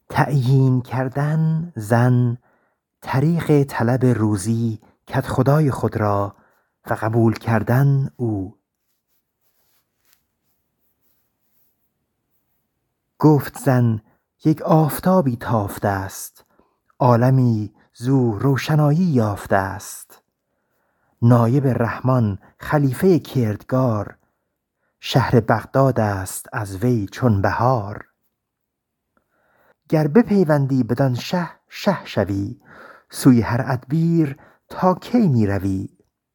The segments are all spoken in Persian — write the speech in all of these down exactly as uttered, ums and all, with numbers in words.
تعیین کردن زن طریق طلب روزی کدخدای خود را و قبول کردن او. گفت زن یک آفتابی تافته است، عالمی زو روشنایی یافته است. نایب رحمان خلیفه کردگار، شهر بغداد است از وی چون بهار. گر بپیوندی بدان شه شه شوی، سوی هر ادبیر تا کی می روی.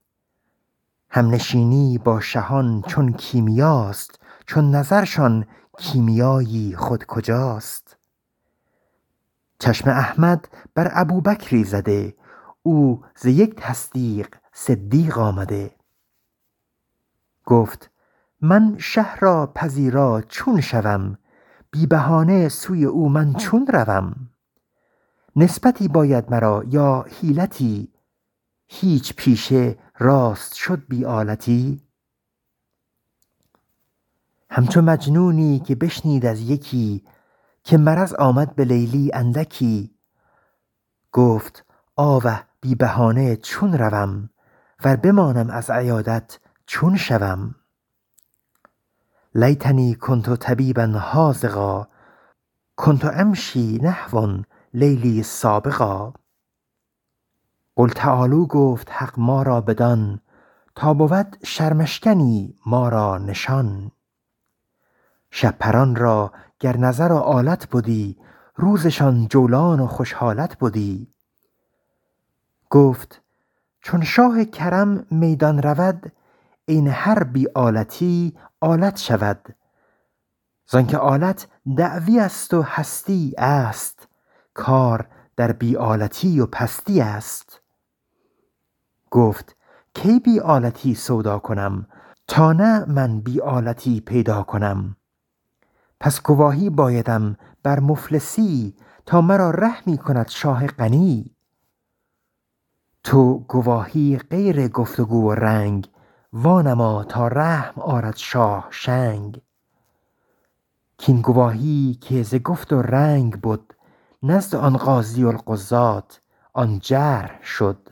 همنشینی با شهان چون کیمیاست، چون نظرشان کیمیایی خود کجاست. چشم احمد بر ابوبکری زده، او ز یک تصدیق صدیق آمده. گفت من شه را پذیرا چون شوم، بی بهانه سوی او من چون روم. نسبتی باید مرا یا حیلتی، هیچ پیشه راست شد بی آلتی. همچو مجنونی که بشنید از یکی، که مرض آمد به لیلی اندکی. گفت آوه بی بهانه چون روم، ور بمانم از عیادت چون شوم. لیتنی کنت طبیبا حاذقا، کنت امشی نحوا لیلی سابقا. قل تعالوا گفت حق ما را بدان، تا بود شرمشکنی ما را نشان. شب پران را گر نظر و آلت بدی، روزشان جولان و خوش حالت بدی. گفت چون شاه کرم میدان رود، عین هر بی آلتی آلت شود. زانکه آلت دعوی است و هستی است، کار در بی آلتی و پستی است. گفت کی بی آلتی سودا کنم، تا نه من بی آلتی پیدا کنم. پس گواهی بایدم بر مفلسی، تا مرا رحمی کند شاه غنی. تو گواهی غیر گفت و گو و رنگ، وانما تا رحم آرد شاه شنگ. کین گواهی که ز گفت و رنگ بد، نزد آن قاضی القضات آن جرح شد.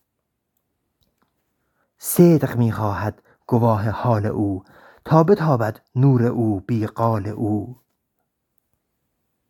صدق می خواهد گواه حال او، تا بتابد نور او بی قال او.